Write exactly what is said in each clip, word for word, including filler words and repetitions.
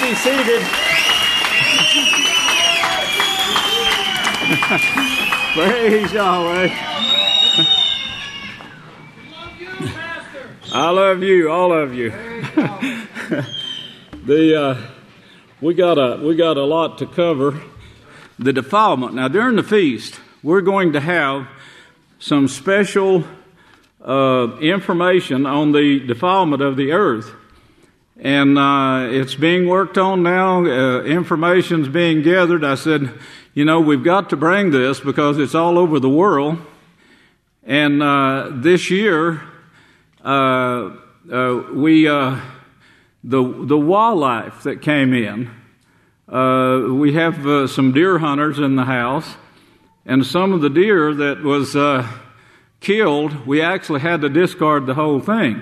be seated. Praise Yahweh. I love you, all of you. the uh, we got a we got a lot to cover. The defilement. Now, during the feast, we're going to have some special uh, information on the defilement of the earth. And uh, it's being worked on now. Uh, information's being gathered. I said, you know, we've got to bring this because it's all over the world. And uh, this year, uh, uh, we uh, the the wildlife that came in. Uh, we have uh, some deer hunters in the house, and some of the deer that was uh, killed, we actually had to discard the whole thing.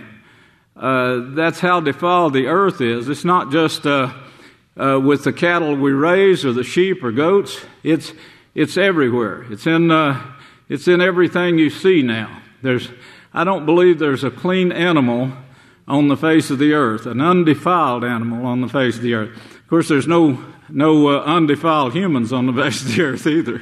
Uh, that's how defiled the earth is. It's not just uh, uh, with the cattle we raise or the sheep or goats. It's it's everywhere. It's in uh, it's in everything you see now. There's I don't believe there's a clean animal on the face of the earth, an undefiled animal on the face of the earth. Of course, there's no no uh, undefiled humans on the face of the earth either.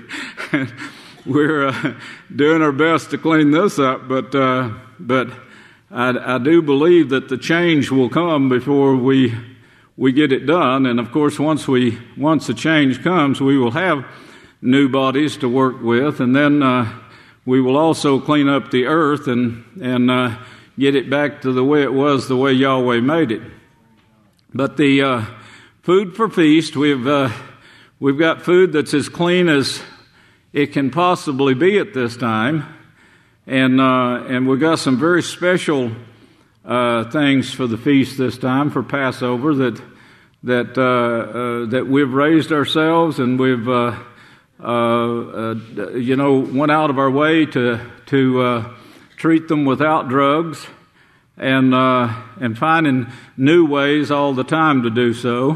We're uh, doing our best to clean this up, but uh, but I, I do believe that the change will come before we we get it done. And of course, once we once the change comes, we will have new bodies to work with, and then uh, we will also clean up the earth and and uh, get it back to the way it was, the way Yahweh made it. But the uh, food for feast, we've uh, we've got food that's as clean as it can possibly be at this time, and uh, and we've got some very special uh, things for the feast this time for Passover that that uh, uh, that we've raised ourselves, and we've uh, uh, uh, you know went out of our way to to uh, treat them without drugs, and uh, and finding new ways all the time to do so.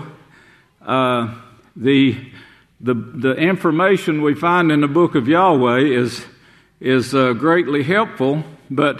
Uh, the the the information we find in the book of Yahweh is is uh, greatly helpful, but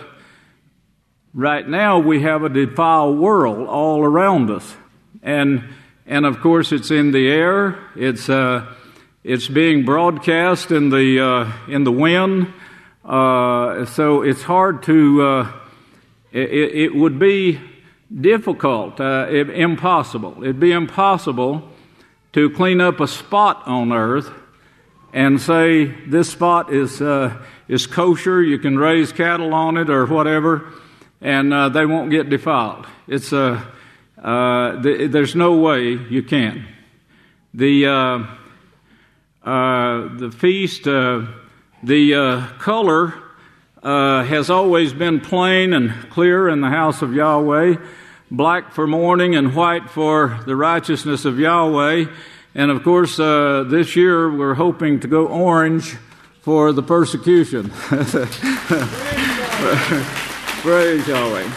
right now we have a defiled world all around us, and and of course it's in the air. It's uh, it's being broadcast in the uh, in the wind. Uh, so it's hard to. Uh, it, it would be difficult, uh, it, impossible. It'd be impossible to clean up a spot on earth and say this spot is uh, is kosher. You can raise cattle on it or whatever, and uh, they won't get defiled. It's uh, uh, th- there's no way you can. The uh, uh, the feast, uh, the uh, color uh, has always been plain and clear in the house of Yahweh. Black for mourning and white for the righteousness of Yahweh. And of course, uh, this year we're hoping to go orange for the persecution. Praise Yahweh.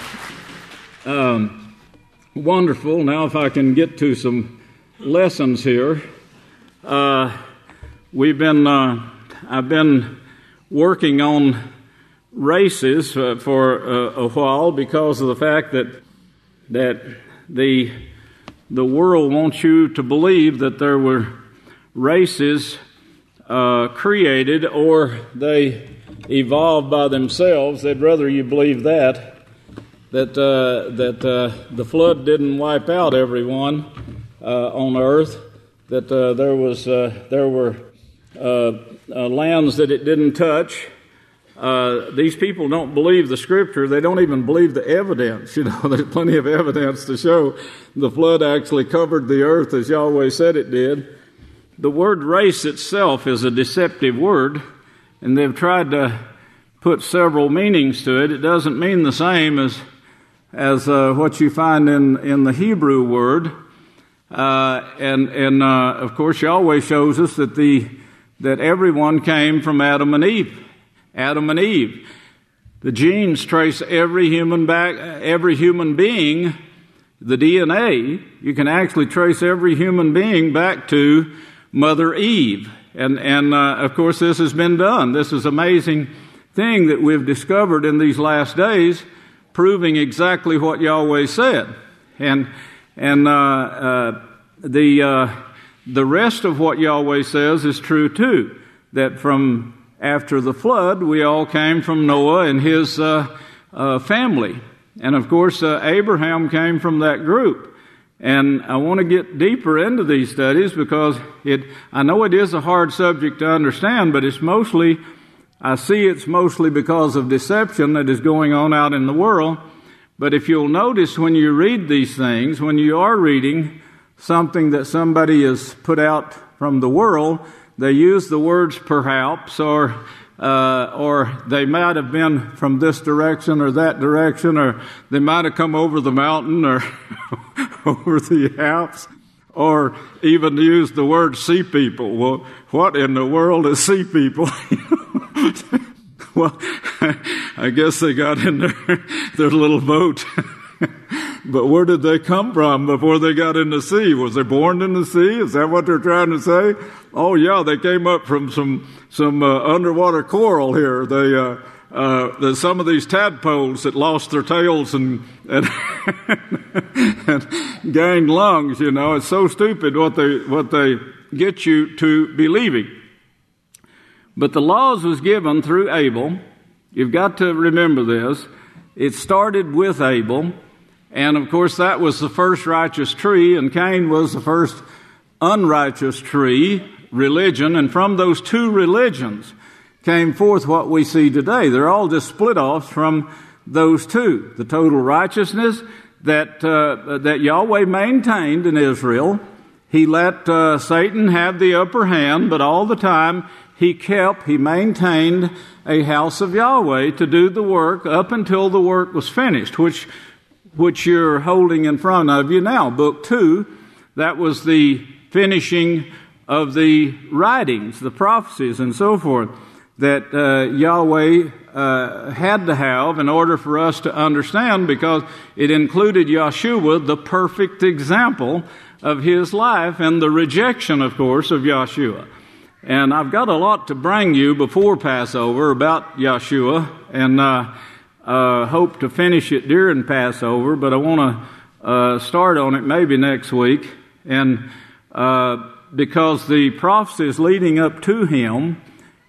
Um, wonderful. Now if I can get to some lessons here. Uh, we've been, uh, I've been working on races uh, for uh, a while because of the fact that that the the world wants you to believe that there were races uh, created or they evolved by themselves. They'd rather you believe that that uh, that uh, the flood didn't wipe out everyone uh, on earth. That uh, there was uh, there were uh, uh, lands that it didn't touch. Uh, these people don't believe the Scripture. They don't even believe the evidence. You know, there's plenty of evidence to show the flood actually covered the earth as Yahweh said it did. The word race itself is a deceptive word, and they've tried to put several meanings to it. It doesn't mean the same as as uh, what you find in, in the Hebrew word. Uh, and and uh, of course, Yahweh shows us that the that everyone came from Adam and Eve. Adam and Eve. The genes trace every human back, every human being. The D N A, you can actually trace every human being back to Mother Eve. And, and uh, of course, this has been done. This is an amazing thing that we've discovered in these last days, proving exactly what Yahweh said. And And uh, uh, the uh, the rest of what Yahweh says is true too, that from after the flood, we all came from Noah and his uh, uh, family. And of course, uh, Abraham came from that group. And I want to get deeper into these studies because it, I know it is a hard subject to understand, but it's mostly, I see it's mostly because of deception that is going on out in the world. But if you'll notice when you read these things, when you are reading something that somebody has put out from the world, they use the words perhaps, or uh, or they might have been from this direction or that direction, or they might have come over the mountain or over the Alps, or even use the word sea people. Well, what in the world is sea people? Well, I guess they got in their, their little boat. But where did they come from before they got in the sea? Was they born in the sea? Is that what they're trying to say? Oh, yeah, they came up from some some uh, underwater coral here. They, uh, uh, there's some of these tadpoles that lost their tails and and, and gained lungs. You know, it's so stupid what they what they get you to believing. But the laws was given through Abel. You've got to remember this. It started with Abel. And, of course, that was the first righteous tree, and Cain was the first unrighteous tree, religion. And from those two religions came forth what we see today. They're all just split-offs from those two. The total righteousness that uh, that Yahweh maintained in Israel. He let uh, Satan have the upper hand, but all the time he kept, he maintained a house of Yahweh to do the work up until the work was finished, which which you're holding in front of you now. Book two, that was the finishing of the writings, the prophecies and so forth that uh, Yahweh uh, had to have in order for us to understand, because it included Yeshua, the perfect example of his life, and the rejection, of course, of Yeshua. And I've got a lot to bring you before Passover about Yeshua, and uh, uh, hope to finish it during Passover, but I want to uh, start on it maybe next week. And uh, because the prophecies leading up to him,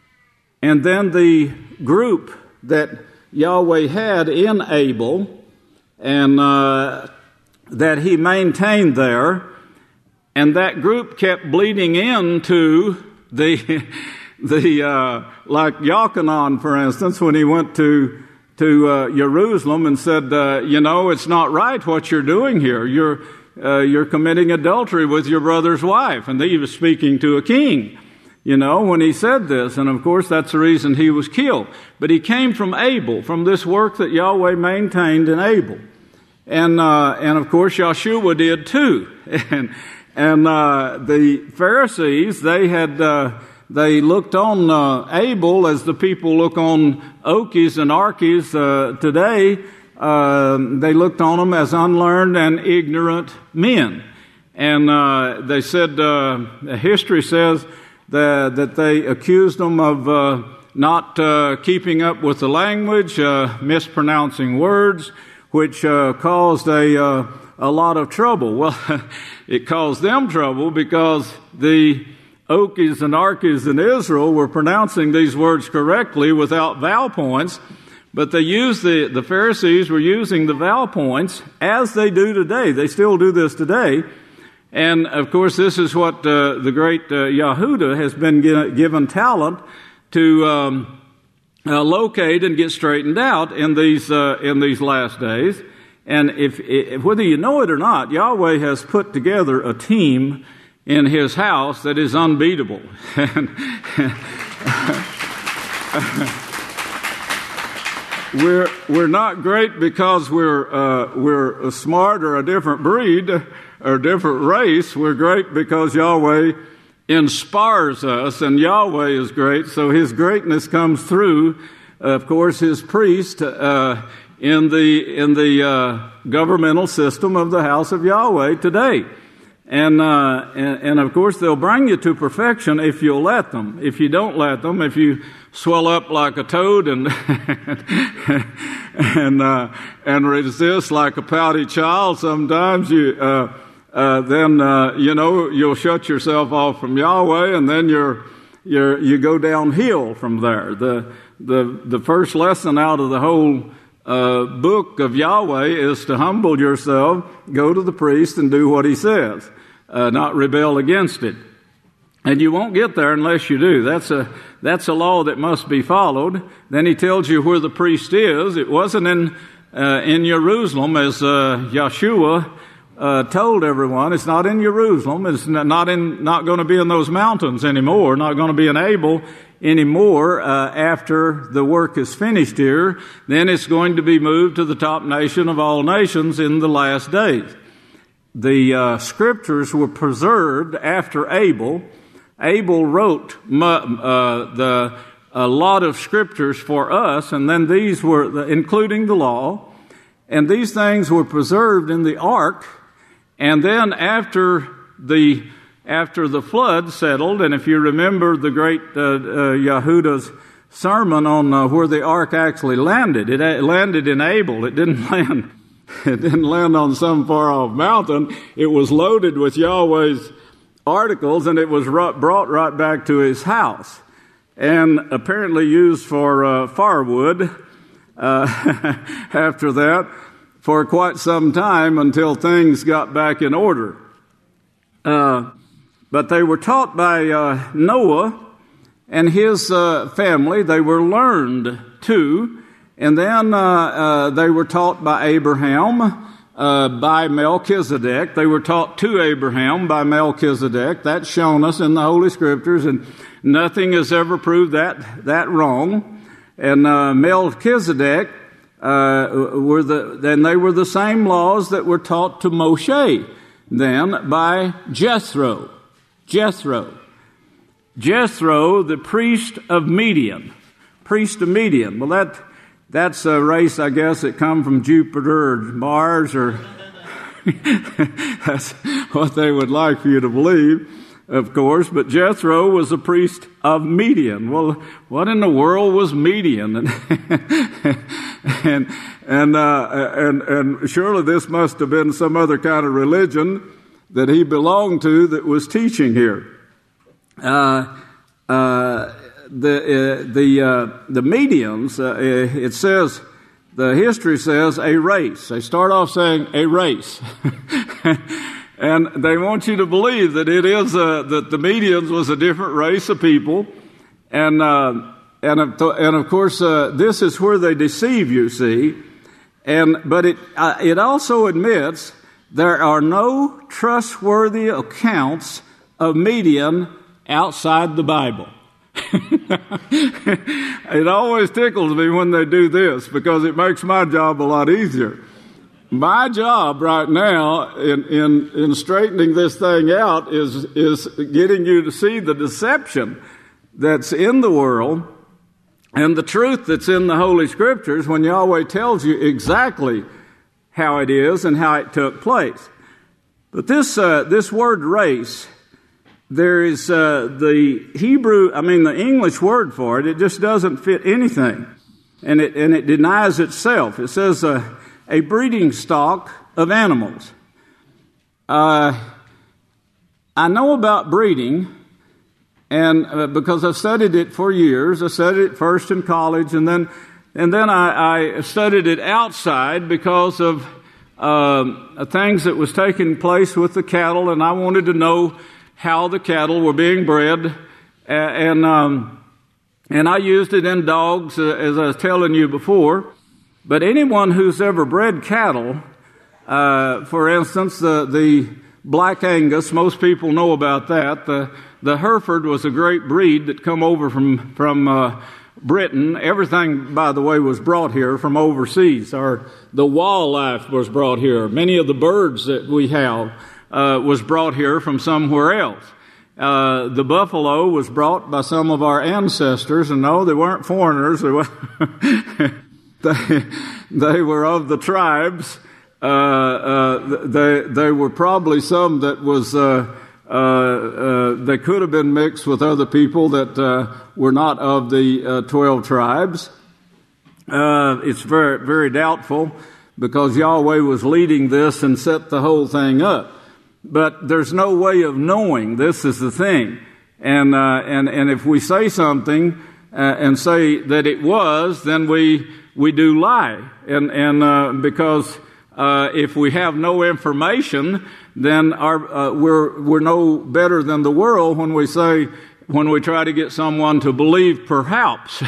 and then the group that Yahweh had in Abel, and uh, that he maintained there, and that group kept bleeding into the, the uh, like Yochanan, for instance, when he went to to uh, Jerusalem and said, uh, you know, it's not right what you're doing here. You're uh, you're committing adultery with your brother's wife. And he was speaking to a king, you know, when he said this. And of course, that's the reason he was killed. But he came from Abel, from this work that Yahweh maintained in Abel. And uh, and of course, Yeshua did too. And and uh, the Pharisees, they had uh, they looked on uh, Abel as the people look on Okies and Arkies uh, today. Uh, they looked on them as unlearned and ignorant men. And uh, they said, uh, history says that, that they accused them of uh, not uh, keeping up with the language, uh, mispronouncing words, which uh, caused a, uh, a lot of trouble. Well, it caused them trouble because the Okies and Arkies in Israel were pronouncing these words correctly without vowel points, but they used the, the Pharisees were using the vowel points as they do today. They still do this today. And of course, this is what uh, the great uh, Yehuda has been g- given talent to um, uh, locate and get straightened out in these uh, in these last days. And if, if whether you know it or not, Yahweh has put together a team in his house that is unbeatable. And, we're we're not great because we're uh, we're smart or a different breed or a different race. We're great because Yahweh inspires us, and Yahweh is great. So His greatness comes through, of course, His priest uh, in the in the uh, governmental system of the house of Yahweh today. And, uh, and, and of course they'll bring you to perfection if you'll let them. If you don't let them, if you swell up like a toad and, and, uh, and resist like a pouty child, sometimes you, uh, uh, then, uh, you know, you'll shut yourself off from Yahweh, and then you're, you're, you go downhill from there. The, the, the first lesson out of the whole Uh, book of Yahweh is to humble yourself, go to the priest, and do what he says, uh, not rebel against it. And you won't get there unless you do. That's a that's a law that must be followed. Then he tells you where the priest is. It wasn't in uh, in Jerusalem, as uh, Yeshua uh, told everyone. It's not in Jerusalem. It's not in not going to be in those mountains anymore. Not going to be in Abel anymore uh, after the work is finished here. Then it's going to be moved to the top nation of all nations in the last days. The uh, scriptures were preserved after Abel. Abel wrote uh, the a lot of scriptures for us, and then these were, the, including the law, and these things were preserved in the ark. And then after the After the flood settled, and if you remember the great uh, uh, Yehuda's sermon on uh, where the ark actually landed, it, it landed in Abel. It didn't land. It didn't land on some far off mountain. It was loaded with Yahweh's articles, and it was brought right back to his house, and apparently used for uh, firewood. Uh, after that, for quite some time until things got back in order. Uh, But they were taught by uh, Noah and his uh, family. They were learned too. And then uh, uh, they were taught by Abraham, uh, by Melchizedek. They were taught to Abraham by Melchizedek. That's shown us in the Holy Scriptures, and nothing has ever proved that, that wrong. And uh, Melchizedek, uh, were the, then they were the same laws that were taught to Moshe then by Jethro. Jethro. Jethro, the priest of Midian. Priest of Midian. Well, that that's a race, I guess, that come from Jupiter or Mars, or that's what they would like for you to believe, of course. But Jethro was a priest of Midian. Well, what in the world was Midian? And and and, uh, and and surely this must have been some other kind of religion that he belonged to that was teaching here. Uh, uh, the uh, the uh, the Medians, uh, it says, the history says a race. They start off saying a race, and they want you to believe that it is uh, that the Medians was a different race of people, and uh, and of, and of course uh, this is where they deceive you. See, and but it uh, it also admits there are no trustworthy accounts of Midian outside the Bible. It always tickles me when they do this, because it makes my job a lot easier. My job right now in, in, in straightening this thing out is, is getting you to see the deception that's in the world and the truth that's in the Holy Scriptures when Yahweh tells you exactly how it is and how it took place. But this uh, this word race, there is uh, the Hebrew, I mean the English word for it. It just doesn't fit anything, and it and it denies itself. It says uh, a breeding stock of animals. Uh, I know about breeding, and uh, because I've studied it for years. I studied it first in college, and then. And then I, I studied it outside because of uh, things that was taking place with the cattle, and I wanted to know how the cattle were being bred, and um, and I used it in dogs, uh, as I was telling you before. But anyone who's ever bred cattle, uh, for instance, the the Black Angus, most people know about that. The the Hereford was a great breed that come over from from. Uh, Britain. Everything, by the way, was brought here from overseas. Or the wildlife was brought here. Many of the birds that we have uh, was brought here from somewhere else. Uh, the buffalo was brought by some of our ancestors, and no, they weren't foreigners. They were, they, they were of the tribes uh, uh, they, they were probably some that was, uh, uh, uh, they could have been mixed with other people that uh, were not of the uh, twelve tribes. Uh, it's very, very doubtful because Yahweh was leading this and set the whole thing up. But there's no way of knowing. This is the thing. And, uh, and, and if we say something, uh, and say that it was, then we, we do lie. And, and, uh, because, uh, if we have no information, then our, uh, we're, we're no better than the world when we say, when we try to get someone to believe perhaps.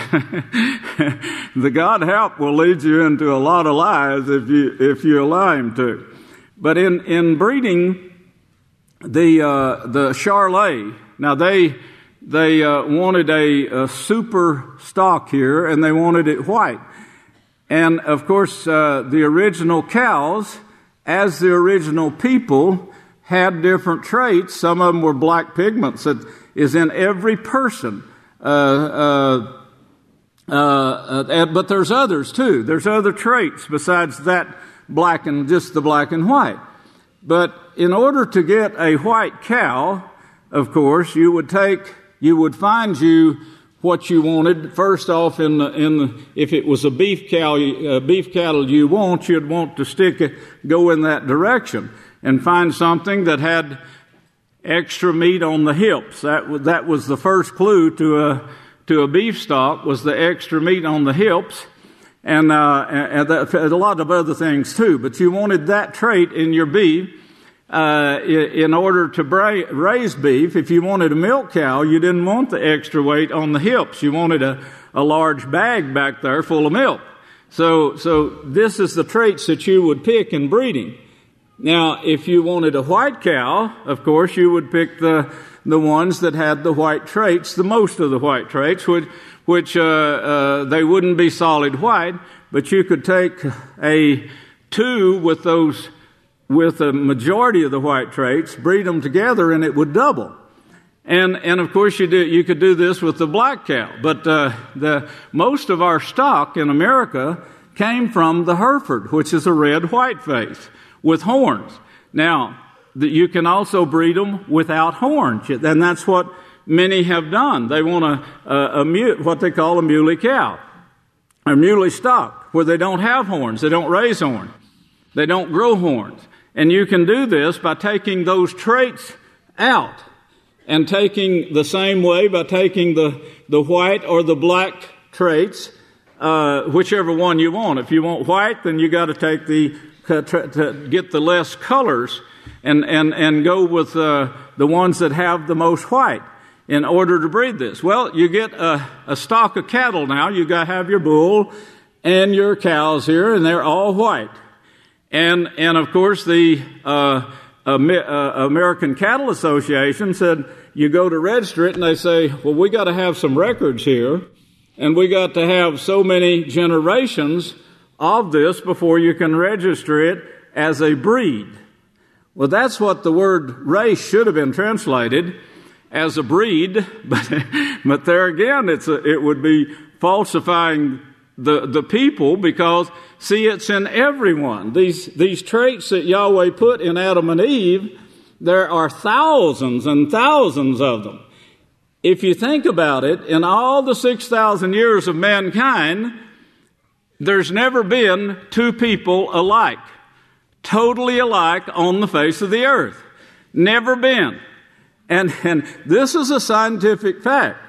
The God help will lead you into a lot of lies if you, if you allow him to. But in, in breeding, the, uh, the Charolais, now they, they, uh, wanted a, a super stock here and they wanted it white. And of course, uh, the original cows, as the original people, had different traits. Some of them were black pigments that is in every person. Uh, uh, uh, uh, but there's others too. There's other traits besides that black and just the black and white. But in order to get a white cow, of course, you would take, you would find you what you wanted. First off, in the, in the, if it was a beef cow, uh, beef cattle you want, you'd want to stick it, go in that direction and find something that had extra meat on the hips. That was, that was the first clue to a, to a beef stock, was the extra meat on the hips. And, uh, and that, a lot of other things too. But you wanted that trait in your beef, uh, in order to bra- raise beef. If you wanted a milk cow, you didn't want the extra weight on the hips. You wanted a, a large bag back there full of milk. So, so this is the traits that you would pick in breeding. Now, if you wanted a white cow, of course, you would pick the, the ones that had the white traits, the most of the white traits, which, which, uh, uh, they wouldn't be solid white, but you could take a two with those, with a majority of the white traits, breed them together, and it would double. And, and of course you do, you could do this with the black cow, but, uh, the, most of our stock in America came from the Hereford, which is a red white face with horns. Now, you can also breed them without horns, and that's what many have done. They want a, a, a mule, what they call a muley cow, a muley stock, where they don't have horns, they don't raise horns, they don't grow horns. And you can do this by taking those traits out and taking the same way by taking the, the white or the black traits, uh, whichever one you want. If you want white, then you got to take the To, to get the less colors and, and, and go with uh, the ones that have the most white in order to breed this. Well, you get a, a stock of cattle now. You got to have your bull and your cows here, and they're all white. And, and of course, the uh, uh, American Cattle Association said, you go to register it, and they say, well, we got to have some records here, and we got to have so many generations of this before you can register it as a breed. Well, that's what the word race should have been translated as a breed, but but there again, it's a, it would be falsifying the the people, because see, it's in everyone. These these traits that Yahweh put in Adam and Eve, there are thousands and thousands of them. If you think about it, in all the six thousand years of mankind, there's never been two people alike, totally alike on the face of the earth. Never been. And, and this is a scientific fact.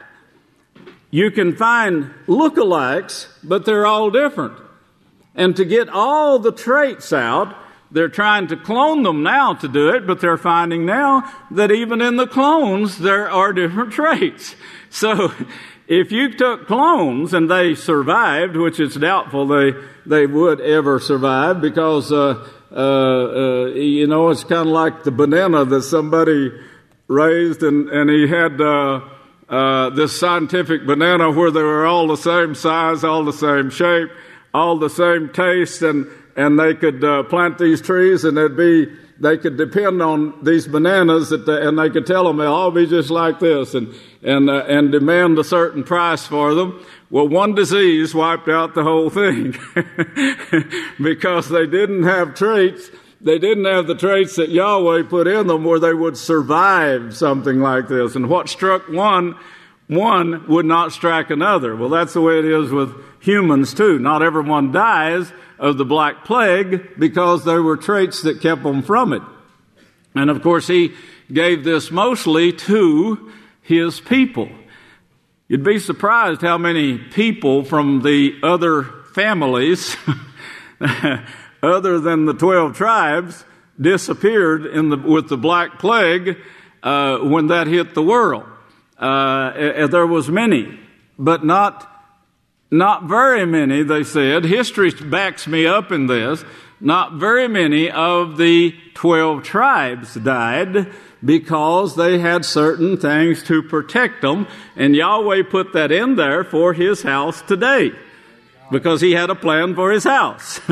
You can find lookalikes, but they're all different. And to get all the traits out, they're trying to clone them now to do it, but they're finding now that even in the clones, there are different traits. So, if you took clones and they survived, which it's doubtful they they would ever survive, because uh, uh, uh, you know, it's kind of like the banana that somebody raised, and and he had uh, uh, this scientific banana where they were all the same size, all the same shape, all the same taste, and and they could uh, plant these trees and they'd be they could depend on these bananas, that they, and they could tell them they'll all be just like this, and and uh, and demand a certain price for them. Well, one disease wiped out the whole thing because they didn't have traits. They didn't have the traits that Yahweh put in them where they would survive something like this. And what struck one, one would not strike another. Well, that's the way it is with humans too. Not everyone dies of the Black Plague because there were traits that kept them from it. And of course, he gave this mostly to his people. You'd be surprised how many people from the other families other than the twelve tribes disappeared in the, with the Black Plague uh, when that hit the world. Uh, there was many, but not not very many, they said. History backs me up in this. Not very many of the twelve tribes died because they had certain things to protect them, and Yahweh put that in there for his house today, because he had a plan for his house.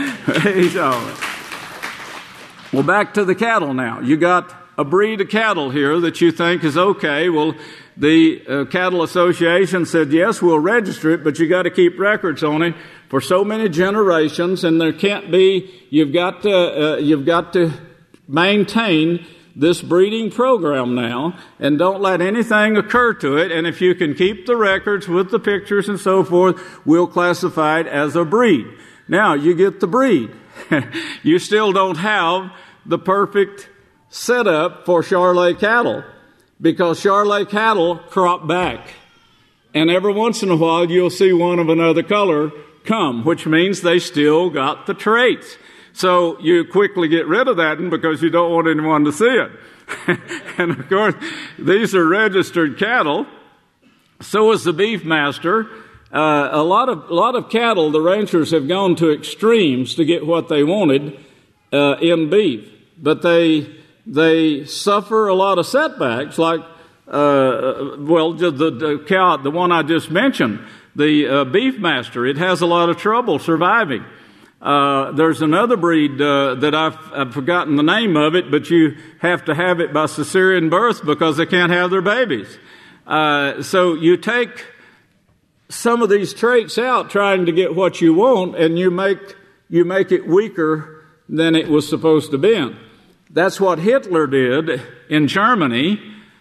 Well, back to the cattle now. You got a breed of cattle here that you think is okay. Well, the uh, Cattle Association said, yes, we'll register it, but you got to keep records on it for so many generations, and there can't be, you've got to, uh, you've got to maintain this breeding program now, and don't let anything occur to it. And if you can keep the records with the pictures and so forth, we'll classify it as a breed. Now, you get the breed. You still don't have the perfect setup for Charolais cattle, because Charolais cattle crop back. And every once in a while, you'll see one of another color come, which means they still got the traits. So you quickly get rid of that because you don't want anyone to see it. And of course, these are registered cattle. So is the beef master. Uh, a lot of a lot of cattle, the ranchers have gone to extremes to get what they wanted uh, in beef, but they they suffer a lot of setbacks. Like uh, well, the, the cow, the one I just mentioned, the uh, beef master, it has a lot of trouble surviving. Uh, there's another breed uh, that I've, I've forgotten the name of it, but you have to have it by cesarean birth because they can't have their babies. Uh, so you take some of these traits out trying to get what you want, and you make you make it weaker than it was supposed to be. That's what Hitler did in Germany.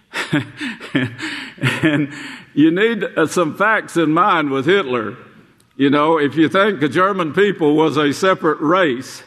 And you need uh, some facts in mind with Hitler. You know, if you think the German people was a separate race,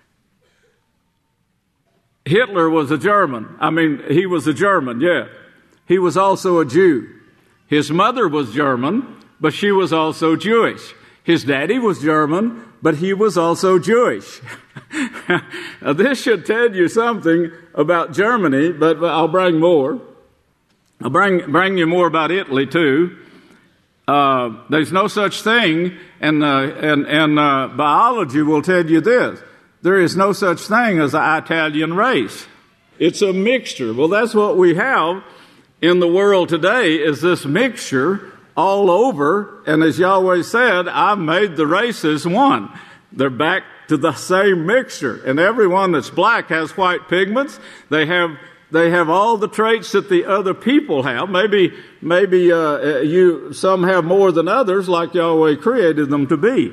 Hitler was a German. I mean, he was a German, yeah. He was also a Jew. His mother was German, but she was also Jewish. His daddy was German, but he was also Jewish. Now, this should tell you something about Germany, but I'll bring more. I'll bring, bring you more about Italy, too. Uh, there's no such thing, and, uh, and, and uh, biology will tell you this. There is no such thing as an Italian race. It's a mixture. Well, that's what we have in the world today, is this mixture all over. And as Yahweh said, I've made the races one. They're back to the same mixture. And everyone that's black has white pigments. They have They have all the traits that the other people have. Maybe, maybe uh, you some have more than others, like Yahweh created them to be.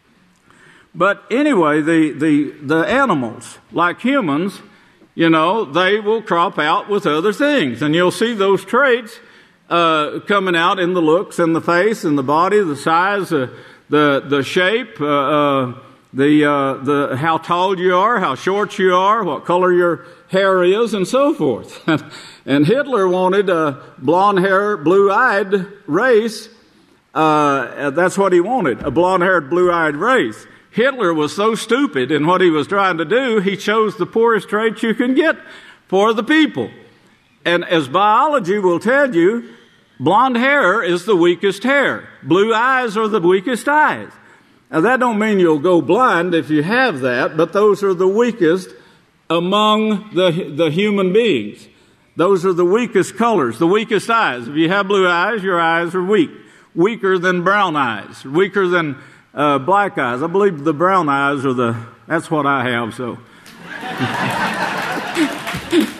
But anyway, the the the animals, like humans, you know, they will crop out with other things, and you'll see those traits uh, coming out in the looks, and the face, and the body, the size, uh, the the shape, uh, uh, the uh, the how tall you are, how short you are, what color your hair is, and so forth. And Hitler wanted a blonde-haired, blue-eyed race. Uh, that's what he wanted, a blonde-haired, blue-eyed race. Hitler was so stupid in what he was trying to do, he chose the poorest traits you can get for the people. And as biology will tell you, blonde hair is the weakest hair. Blue eyes are the weakest eyes. Now, that don't mean you'll go blind if you have that, but those are the weakest among the the human beings. Those are the weakest colors, the weakest eyes. If you have blue eyes, your eyes are weak. Weaker than brown eyes, weaker than uh, black eyes. I believe the brown eyes are the, that's what I have, so.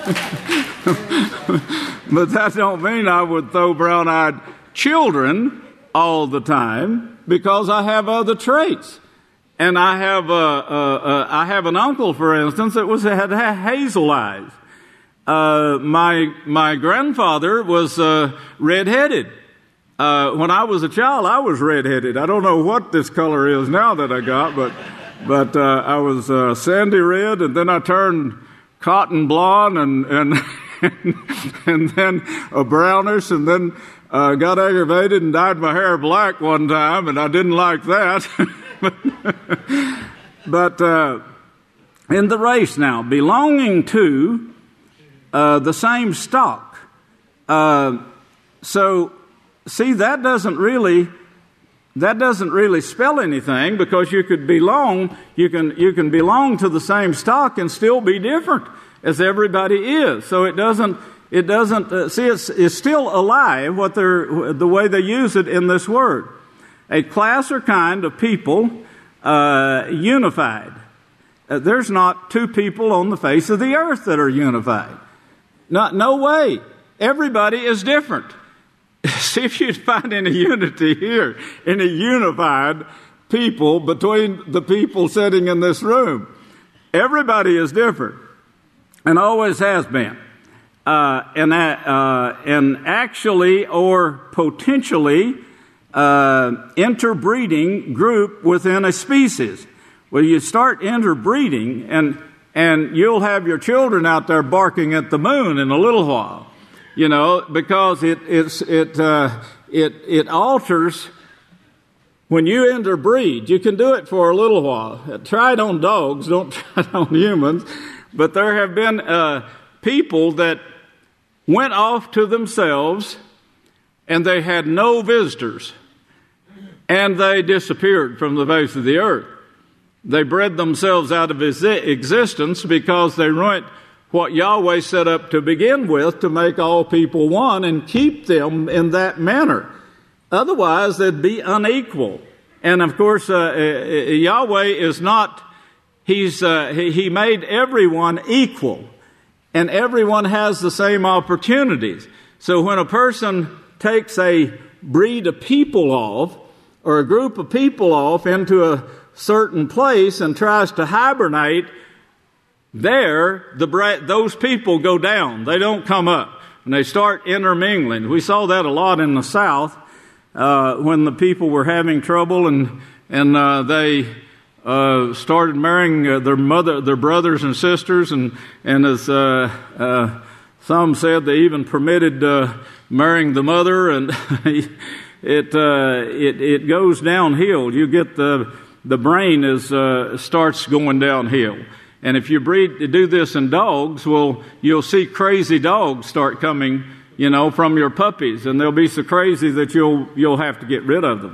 But that don't mean I would throw brown-eyed children all the time, because I have other traits. And I have a, a, a, I have an uncle, for instance, that was had hazel eyes. Uh, my my grandfather was uh, red-headed. Uh, when I was a child, I was red-headed. I don't know what this color is now that I got, but but uh, I was uh, sandy red, and then I turned cotton blonde, and and and then a brownish, and then uh, got aggravated and dyed my hair black one time, and I didn't like that. But uh, in the race now, belonging to uh, the same stock. Uh, so, see, that doesn't really that doesn't really spell anything, because you could belong you can you can belong to the same stock and still be different as everybody is. So it doesn't it doesn't uh, see it's it's still alive what they're the way they use it in this word. A class or kind of people uh, unified. Uh, there's not two people on the face of the earth that are unified. Not, no way. Everybody is different. See if you'd find any unity here, any unified people between the people sitting in this room. Everybody is different, and always has been. Uh, and, uh, and actually or potentially Uh, interbreeding group within a species. Well, you start interbreeding, and and you'll have your children out there barking at the moon in a little while, you know, because it it's it uh, it it alters when you interbreed. You can do it for a little while. Try it on dogs, don't try it on humans. But there have been uh, people that went off to themselves, and they had no visitors. And they disappeared from the face of the earth. They bred themselves out of existence because they ruined what Yahweh set up to begin with, to make all people one and keep them in that manner. Otherwise, they'd be unequal. And of course, uh, Yahweh is not, he's, uh, he, he made everyone equal. And everyone has the same opportunities. So when a person takes a breed of people off, or a group of people off into a certain place and tries to hibernate there, the those people go down. They don't come up. And they start intermingling. We saw that a lot in the South uh, when the people were having trouble, and and uh, they uh, started marrying uh, their mother, their brothers and sisters, and and as uh, uh, some said, they even permitted uh, marrying the mother, and It uh, it it goes downhill. You get the the brain is uh, starts going downhill, and if you breed do this in dogs, well, you'll see crazy dogs start coming, you know, from your puppies, and they'll be so crazy that you'll you'll have to get rid of them.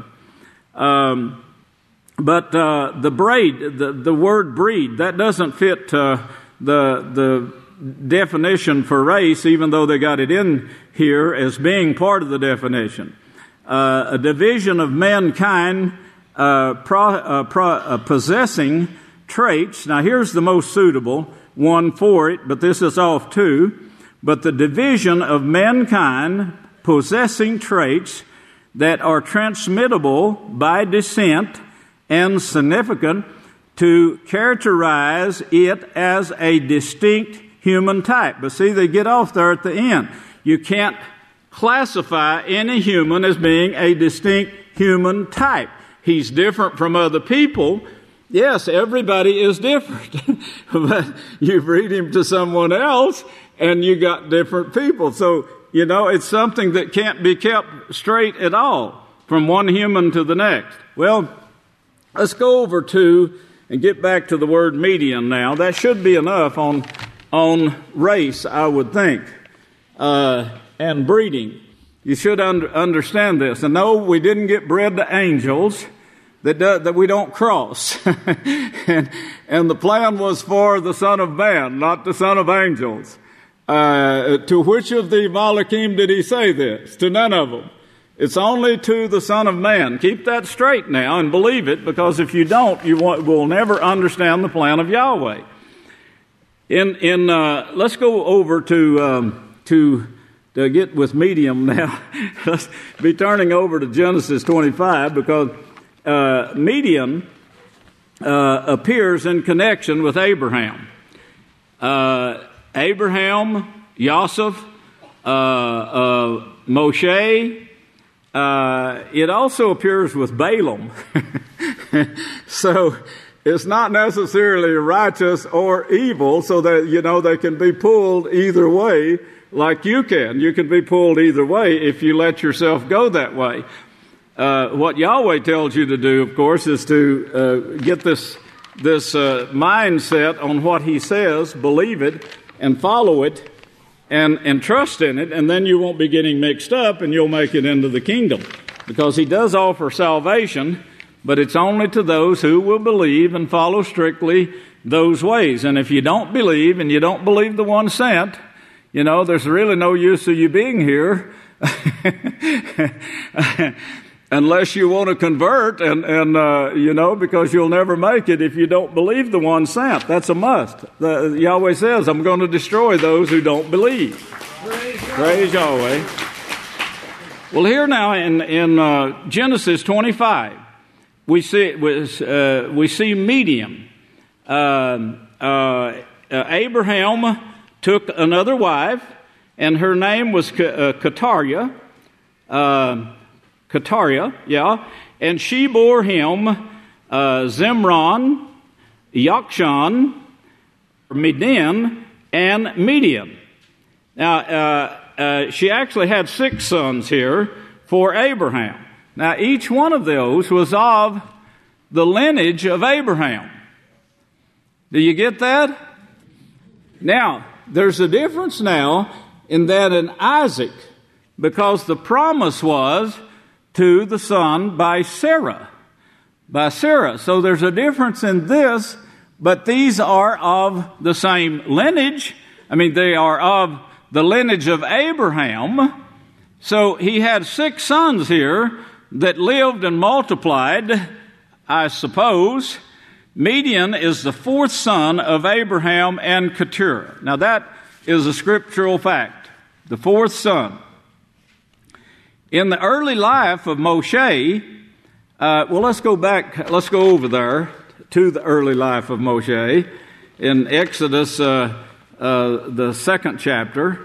Um, but uh, the breed, the the word breed, that doesn't fit uh, the the definition for race, even though they got it in here as being part of the definition. Uh, a division of mankind uh, pro, uh, pro, uh, possessing traits. Now, here's the most suitable one for it, but this is off too. But the division of mankind possessing traits that are transmittable by descent and significant to characterize it as a distinct human type. But see, they get off there at the end. You can't classify any human as being a distinct human type. He's different from other people. Yes, everybody is different. But you breed him to someone else, and you got different people. So, you know, it's something that can't be kept straight at all from one human to the next. Well, let's go over to and get back to the word median now. That should be enough on, on race, I would think. Uh, and breeding. You should under, understand this. And no, we didn't get bred to angels that do, that we don't cross. and, and the plan was for the Son of Man, not the Son of Angels. Uh, to which of the Malachim did he say this? To none of them. It's only to the Son of Man. Keep that straight now and believe it, because if you don't, you will never understand the plan of Yahweh. In in uh, let's go over to um, to to get with medium now. Let's be turning over to Genesis twenty-five, because uh, medium uh, appears in connection with Abraham. Uh, Abraham, Yosef, uh, uh, Moshe. Uh, it also appears with Balaam. So it's not necessarily righteous or evil, so that, you know, they can be pulled either way, like you can. You can be pulled either way if you let yourself go that way. Uh, what Yahweh tells you to do, of course, is to uh, get this this uh, mindset on what He says, believe it, and follow it, and, and trust in it, and then you won't be getting mixed up, and you'll make it into the kingdom. Because He does offer salvation, but it's only to those who will believe and follow strictly those ways. And if you don't believe, and you don't believe the one sent, you know, there's really no use of you being here unless you want to convert, and, and uh, you know, because you'll never make it if you don't believe the one sent. That's a must. The, Yahweh says, I'm going to destroy those who don't believe. Praise, Praise Yahweh. Well, here now in, in uh, Genesis twenty-five, we see, uh, we see medium. Uh, uh, Abraham took another wife, and her name was Keturah. Uh, Keturah, yeah, and she bore him uh, Zimron, Yokshan, Midian, and Midian. Now, uh, uh, she actually had six sons here for Abraham. Now, each one of those was of the lineage of Abraham. Do you get that? Now, there's a difference now in that in Isaac, because the promise was to the son by Sarah. By Sarah. So there's a difference in this, but these are of the same lineage. I mean, they are of the lineage of Abraham. So he had six sons here that lived and multiplied, I suppose. Midian is the fourth son of Abraham and Keturah. Now that is a scriptural fact. The fourth son. In the early life of Moshe, uh, well, let's go back, let's go over there to the early life of Moshe in Exodus, uh, uh, the second chapter,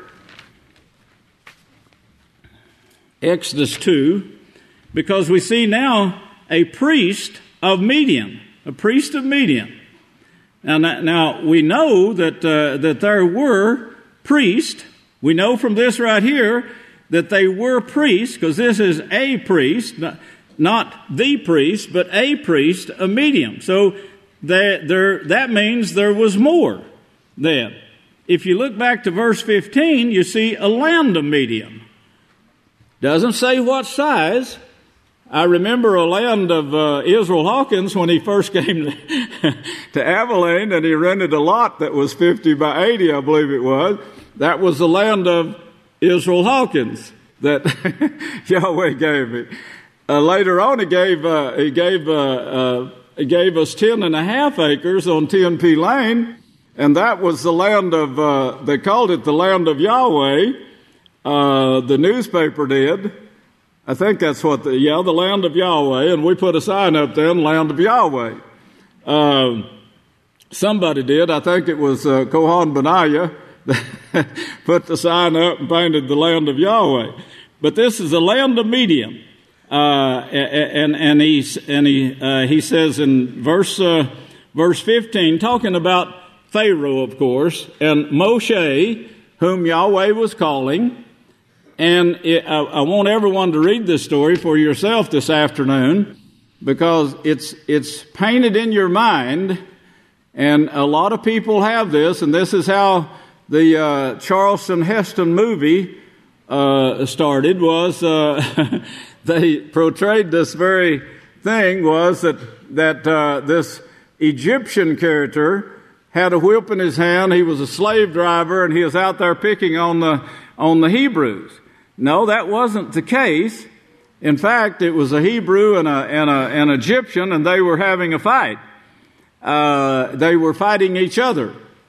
Exodus two, because we see now a priest of Midian, a priest of Midian. Now, now we know that uh, that there were priests. We know from this right here that they were priests, because this is a priest, not, not the priest, but a priest of Midian. So there, there, that means there was more then. If you look back to verse fifteen, you see a land of Midian. Doesn't say what size. I remember a land of uh, Israel Hawkins when he first came to, to Abilene, and he rented a lot that was fifty by eighty, I believe it was. That was the land of Israel Hawkins that Yahweh gave me. Uh, later on, he gave uh, he gave uh, uh, he gave us ten and a half acres on ten P Lane, and that was the land of. Uh, they called it the land of Yahweh. Uh, the newspaper did. I think that's what the yeah the land of Yahweh, and we put a sign up there, land of Yahweh. Uh, somebody did. I think it was uh, Kohan Benaiah. Put the sign up and painted the land of Yahweh. But this is the land of Midian. Uh, and, and he, and he, uh, he says in verse, uh, verse fifteen, talking about Pharaoh, of course, and Moshe, whom Yahweh was calling. And it, I, I want everyone to read this story for yourself this afternoon, because it's, it's painted in your mind. And a lot of people have this, and this is how the uh, Charleston Heston movie uh, started, was uh, they portrayed this very thing, was that that uh, this Egyptian character had a whip in his hand. He was a slave driver, and he was out there picking on the on the Hebrews. No, that wasn't the case. In fact, it was a Hebrew and, a, and a, an Egyptian, and they were having a fight. Uh, they were fighting each other.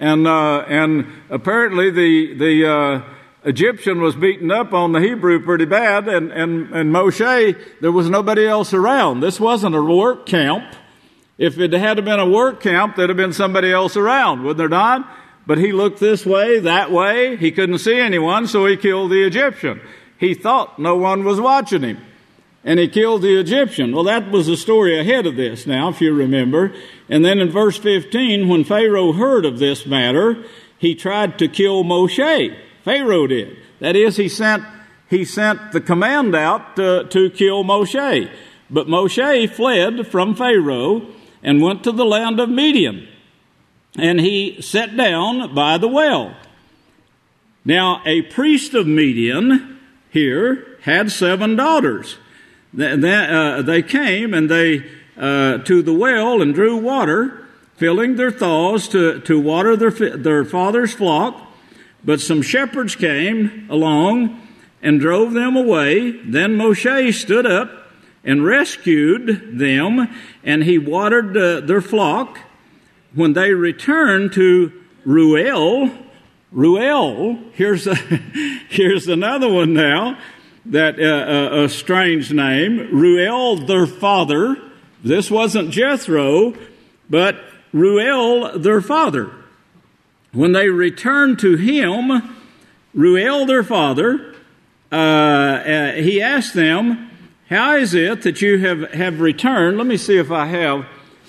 and uh, and apparently the the uh, Egyptian was beating up on the Hebrew pretty bad, and, and, and Moshe, there was nobody else around. This wasn't a work camp. If it had been a work camp, there'd have been somebody else around, wouldn't there not? But he looked this way, that way. He couldn't see anyone, so he killed the Egyptian. He thought no one was watching him, and he killed the Egyptian. Well, that was the story ahead of this now, if you remember. And then in verse fifteen, when Pharaoh heard of this matter, he tried to kill Moshe. Pharaoh did. That is, he sent he sent the command out to, to kill Moshe. But Moshe fled from Pharaoh and went to the land of Midian. And he sat down by the well. Now, a priest of Midian here had seven daughters. They, uh, they came and they uh, to the well and drew water, filling their thaws to, to water their, their father's flock. But some shepherds came along and drove them away. Then Moshe stood up and rescued them, and he watered uh, their flock. When they returned to Ruel, Ruel, here's a, here's another one now, that uh, a, a strange name, Ruel, their father. This wasn't Jethro, but Ruel, their father. When they returned to him, Ruel, their father, uh, uh, he asked them, "How is it that you have, have returned?" Let me see if I have.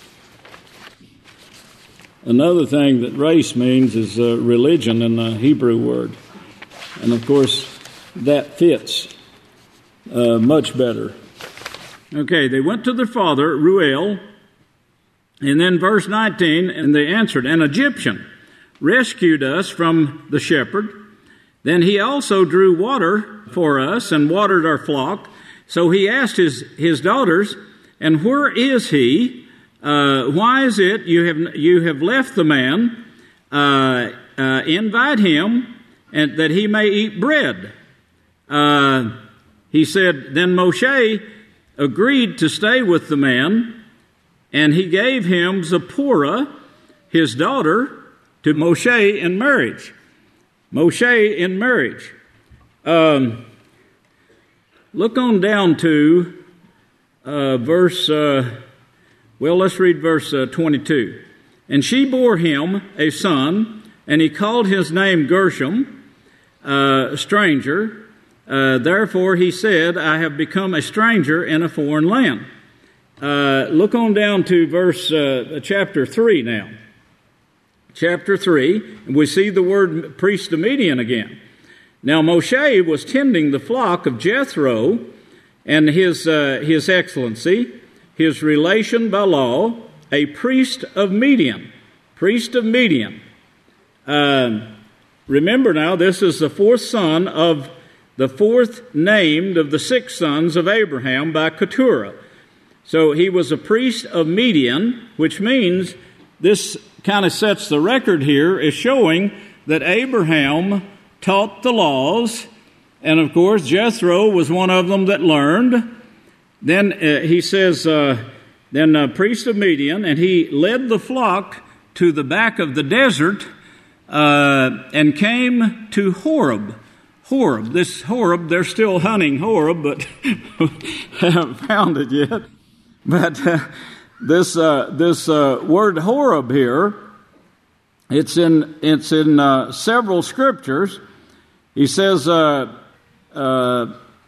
Another thing that race means is uh, religion in the Hebrew word. And of course, that fits uh, much better. Okay, they went to their father, Ruel, and then verse nineteen, and they answered, "An Egyptian rescued us from the shepherd. Then he also drew water for us and watered our flock. So he asked his, his daughters, 'And where is he? Uh, why is it you have you have left the man? Uh, uh, invite him, and that he may eat bread.' Uh, he said, then Moshe agreed to stay with the man, and he gave him Zipporah, his daughter, to Moshe in marriage. Moshe in marriage. Um, look on down to uh, verse... Uh, Well, let's read verse uh, twenty-two. "And she bore him a son, and he called his name Gershom, uh, stranger. Uh, therefore he said, I have become a stranger in a foreign land." Uh, look on down to verse uh, chapter three now. Chapter three, and we see the word priest of Midian again. "Now Moshe was tending the flock of Jethro, and his uh, his excellency, his relation by law, a priest of Midian." Priest of Midian. Uh, remember now, this is the fourth son of the fourth named of the six sons of Abraham by Keturah. So he was a priest of Midian, which means this kind of sets the record here, is showing that Abraham taught the laws, and of course Jethro was one of them that learned. Then uh, he says, uh, then a priest of Midian, and he led the flock to the back of the desert uh, and came to Horeb. Horeb. This Horeb, they're still hunting Horeb, but haven't found it yet. But uh, this uh, this uh, word Horeb here, it's in it's in uh, several scriptures. He says. Uh, uh,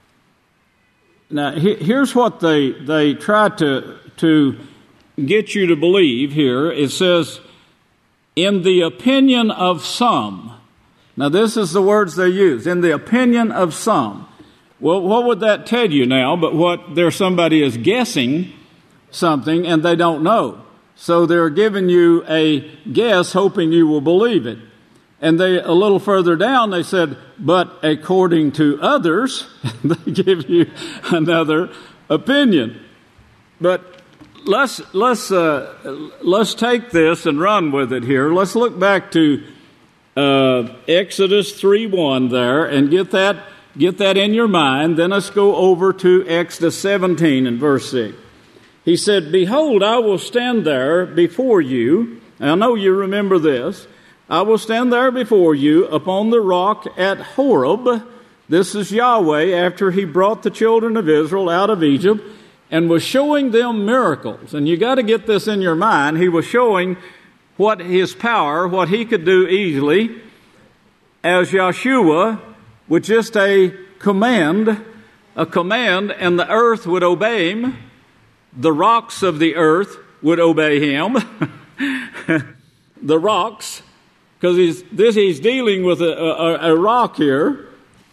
Now, here's what they they try to to get you to believe here. It says, "In the opinion of some." Now, this is the words they use. In the opinion of some. Well, what would that tell you now? But what there somebody is guessing something and they don't know. So they're giving you a guess, hoping you will believe it. And they, a little further down, they said, "But according to others," they give you another opinion. But let's let's uh, let's take this and run with it here. Let's look back to uh, Exodus three one there and get that get that in your mind. Then let's go over to Exodus seventeen and verse six. He said, "Behold, I will stand there before you." And I know you remember this. I will stand there before you upon the rock at Horeb. This is Yahweh after he brought the children of Israel out of Egypt and was showing them miracles. And you got to get this in your mind. He was showing what his power, what he could do easily, as Yahshua with just a command, a command, and the earth would obey him. The rocks of the earth would obey him. The rocks, because he's this he's dealing with a, a, a rock here.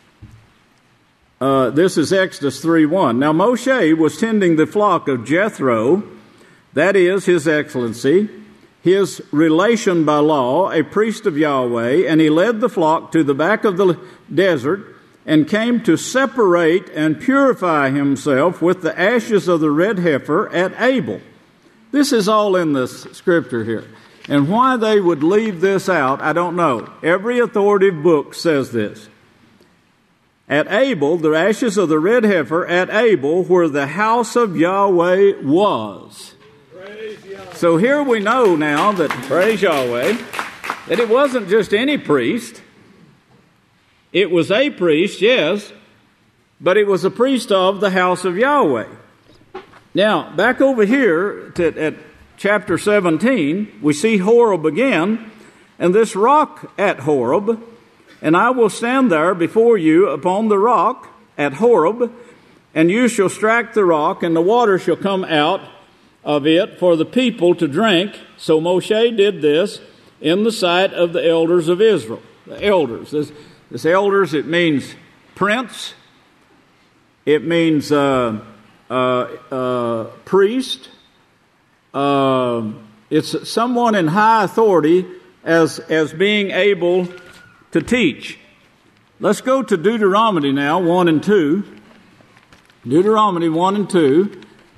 Uh, this is Exodus three one. Now Moshe was tending the flock of Jethro, that is, His Excellency, his relation by law, a priest of Yahweh, and he led the flock to the back of the desert and came to separate and purify himself with the ashes of the red heifer at Abel. This is all in the scripture here. And why they would leave this out, I don't know. Every authoritative book says this. At Abel, the ashes of the red heifer at Abel, where the house of Yahweh was. So here we know now that, praise Yahweh, that it wasn't just any priest. It was a priest, yes, but it was a priest of the house of Yahweh. Now, back over here to, at chapter seventeen, we see Horeb again, and this rock at Horeb, and I will stand there before you upon the rock at Horeb, and you shall strike the rock, and the water shall come out of it for the people to drink. So Moshe did this in the sight of the elders of Israel. The elders. This, this elders, it means prince. It means uh, uh, uh, priest. Uh, it's someone in high authority as, as being able to teach. Let's go to Deuteronomy now, one and two. Deuteronomy one and two.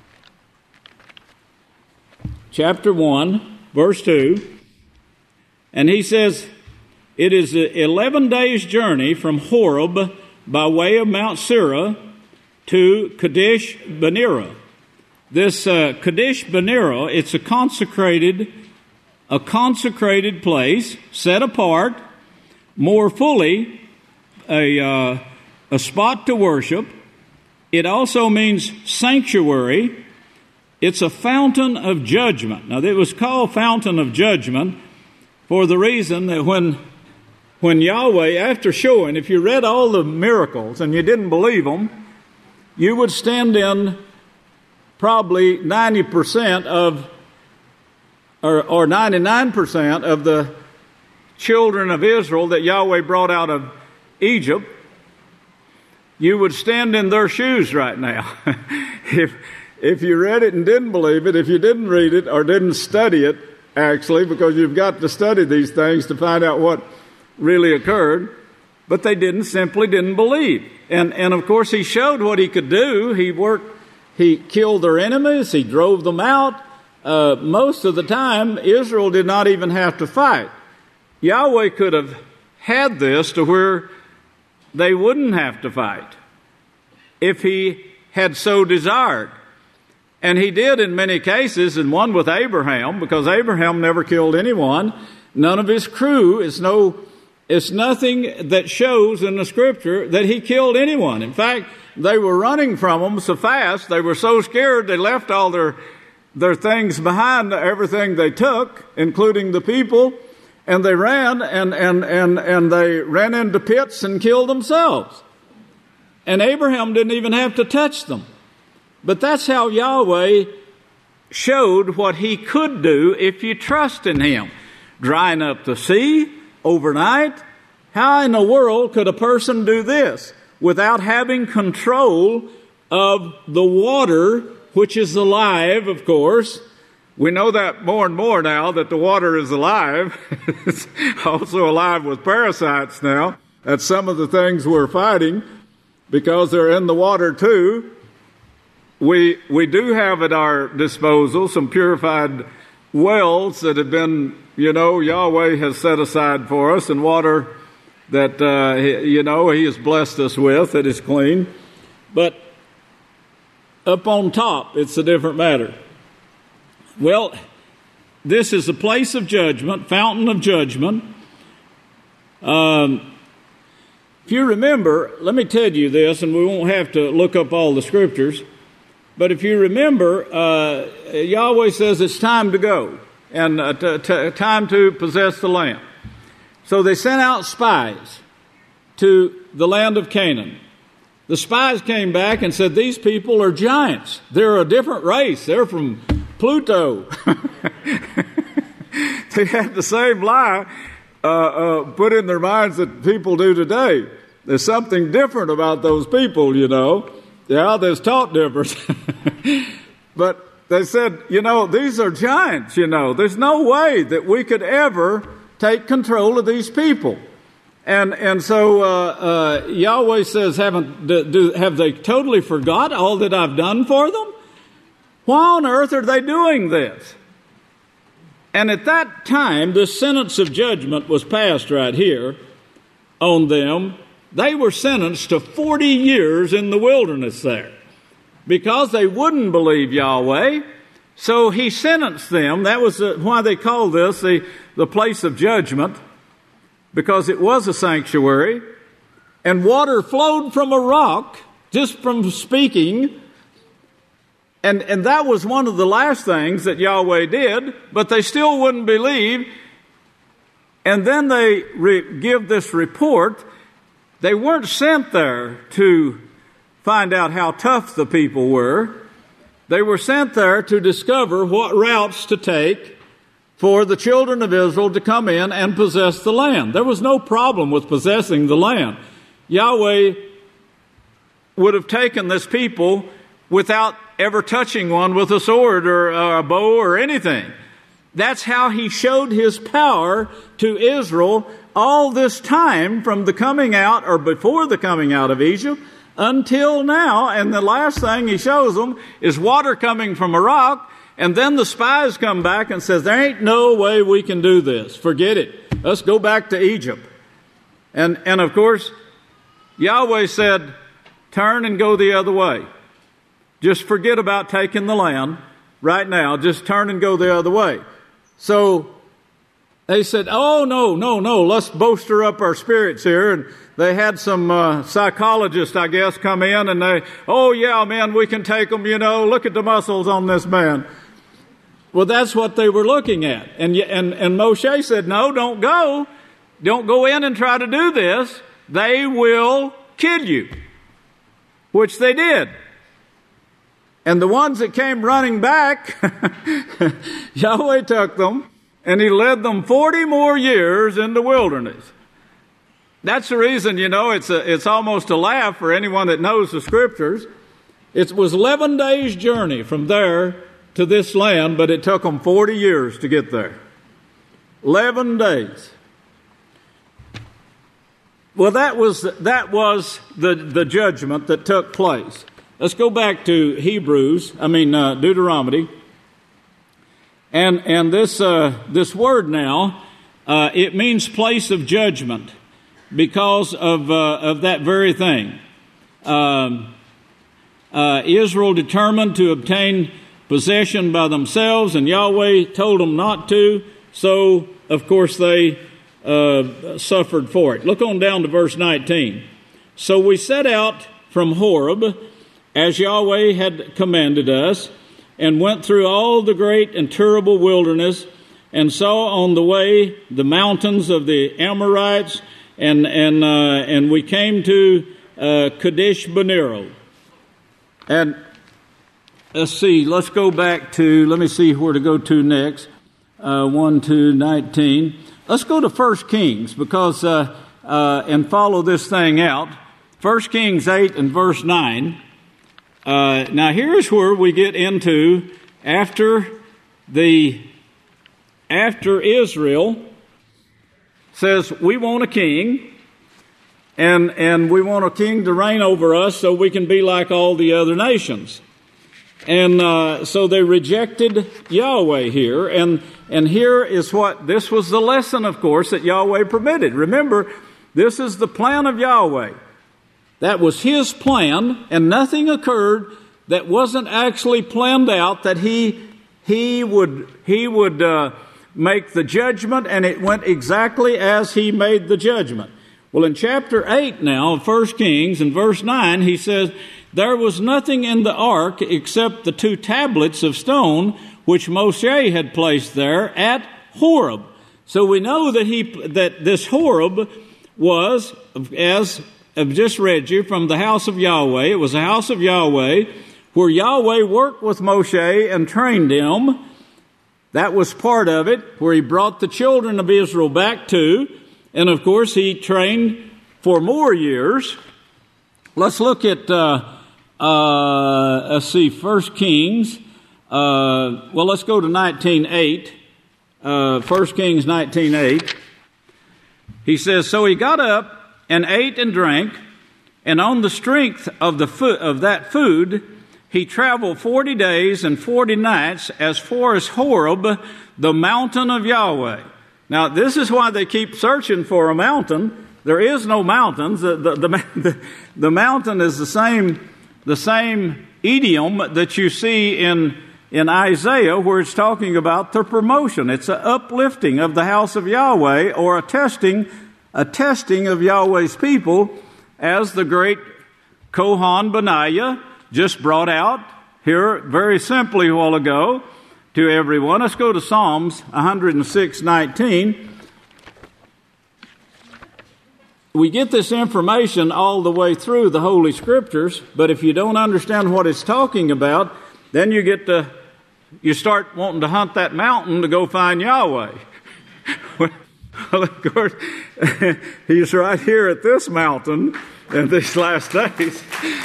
Chapter one, verse two. And he says, it is an eleven days journey from Horeb by way of Mount Seirah to Kadesh Barnea. This uh, Kadesh Barnea, it's a consecrated, a consecrated place, set apart, more fully a uh, a spot to worship. It also means sanctuary. It's a fountain of judgment. Now, it was called fountain of judgment for the reason that when when Yahweh, after showing, if you read all the miracles and you didn't believe them, you would stand in probably ninety percent of, or, or ninety-nine percent of the children of Israel that Yahweh brought out of Egypt. You would stand in their shoes right now. if if you read it and didn't believe it, if you didn't read it or didn't study it, actually, because you've got to study these things to find out what really occurred, but they didn't, simply didn't believe. And and of course he showed what he could do. He worked, he killed their enemies, he drove them out. Uh, most of the time, Israel did not even have to fight. Yahweh could have had this to where they wouldn't have to fight if he had so desired. And he did in many cases, and one with Abraham, because Abraham never killed anyone. None of his crew, it's no, it's nothing that shows in the scripture that he killed anyone. In fact, they were running from him so fast, they were so scared, they left all their, their things behind, everything they took, including the people, and they ran, and, and, and, and they ran into pits and killed themselves. And Abraham didn't even have to touch them. But that's how Yahweh showed what he could do if you trust in him. Drying up the sea overnight. How in the world could a person do this without having control of the water, which is alive, of course? We know that more and more now, that the water is alive. It's also alive with parasites now. That's some of the things we're fighting because they're in the water too. We we do have at our disposal some purified wells that have been, you know, Yahweh has set aside for us, and water that, uh, you know, he has blessed us with that is clean. But up on top, it's a different matter. Well, this is a place of judgment, fountain of judgment. Um, if you remember, let me tell you this, and we won't have to look up all the scriptures, but if you remember, uh, Yahweh says it's time to go and uh, t- t- time to possess the land. So they sent out spies to the land of Canaan. The spies came back and said, these people are giants. They're a different race. They're from Pluto. They had the same lie uh, uh, put in their minds that people do today. There's something different about those people, you know. Yeah, there's talk difference. But they said, you know, these are giants, you know. There's no way that we could ever take control of these people. And and so uh, uh, Yahweh says, haven't do, do, have they totally forgot all that I've done for them? Why on earth are they doing this? And at that time, this sentence of judgment was passed right here on them. They were sentenced to forty years in the wilderness there because they wouldn't believe Yahweh. So he sentenced them. That was uh, why they called this the, the place of judgment, because it was a sanctuary. And water flowed from a rock just from speaking. And, and that was one of the last things that Yahweh did, but they still wouldn't believe. And then they re- give this report. They weren't sent there to find out how tough the people were. They were sent there to discover what routes to take for the children of Israel to come in and possess the land. There was no problem with possessing the land. Yahweh would have taken this people without ever touching one with a sword or a bow or anything. That's how he showed his power to Israel all this time, from the coming out or before the coming out of Egypt until now. And the last thing he shows them is water coming from a rock. And then the spies come back and says, there ain't no way we can do this. Forget it. Let's go back to Egypt. And, and of course, Yahweh said, turn and go the other way. Just forget about taking the land right now. Just turn and go the other way. So they said, oh, no, no, no, let's bolster up our spirits here. And they had some uh, psychologists, I guess, come in and they, oh, yeah, man, we can take them, you know, look at the muscles on this man. Well, that's what they were looking at. And, and, and Moshe said, no, don't go. Don't go in and try to do this. They will kill you, which they did. And the ones that came running back, Yahweh took them, and he led them forty more years in the wilderness. That's the reason, you know, it's a, it's almost a laugh for anyone that knows the scriptures. It was eleven days' journey from there to this land, but it took them forty years to get there. eleven days. Well, that was, that was the, the judgment that took place. Let's go back to Hebrews, I mean uh, Deuteronomy. And and this uh, this word now, uh, it means place of judgment because of uh, of that very thing. Um, uh, Israel determined to obtain possession by themselves, and Yahweh told them not to. So, of course, they uh, suffered for it. Look on down to verse nineteen. So we set out from Horeb, as Yahweh had commanded us, and went through all the great and terrible wilderness, and saw on the way the mountains of the Amorites, and and uh, and we came to uh, Kadesh Barnea. And let's see, let's go back to, let me see where to go to next. Uh, one to nineteen. Let's go to First Kings, because uh, uh, and follow this thing out. First Kings eight and verse nine. Uh, now here's where we get into after the after Israel says we want a king, and and we want a king to reign over us so we can be like all the other nations. And uh, so they rejected Yahweh here, and and here is what this was the lesson, of course, that Yahweh permitted. Remember, this is the plan of Yahweh. That was his plan, and nothing occurred that wasn't actually planned out, that he he would he would uh, make the judgment, and it went exactly as he made the judgment. Well, in chapter eight now of First Kings, in verse nine, he says, there was nothing in the ark except the two tablets of stone which Moshe had placed there at Horeb. So we know that he that this Horeb was, as I've just read you, from the house of Yahweh. It was a house of Yahweh where Yahweh worked with Moshe and trained him. That was part of it, where he brought the children of Israel back to. And of course, he trained for more years. Let's look at, uh, uh, let's see, First Kings. Uh, well, let's go to nineteen eight. Uh, First Kings nineteen eight. He says, so he got up and ate and drank, and on the strength of the fo- of that food, he traveled forty days and forty nights as far as Horeb, the mountain of Yahweh. Now, this is why they keep searching for a mountain. There is no mountains. The, the, the, the mountain is the same, the same idiom that you see in, in Isaiah, where it's talking about the promotion. It's an uplifting of the house of Yahweh, or a testing, a testing of Yahweh's people, as the great Kohan Benaiah just brought out here very simply a while ago to everyone. Let's go to Psalms one oh six nineteen. We get this information all the way through the Holy Scriptures, but if you don't understand what it's talking about, then you get to, you start wanting to hunt that mountain to go find Yahweh. Well, of course, he's right here at this mountain in these last days.